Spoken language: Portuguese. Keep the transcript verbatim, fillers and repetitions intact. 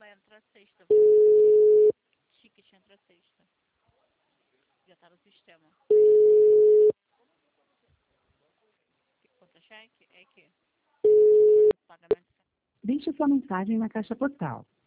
entra sexta. Ticket entra sexta. Já tá no sistema. Contra-cheque é que pagamento. Deixe sua mensagem na caixa postal.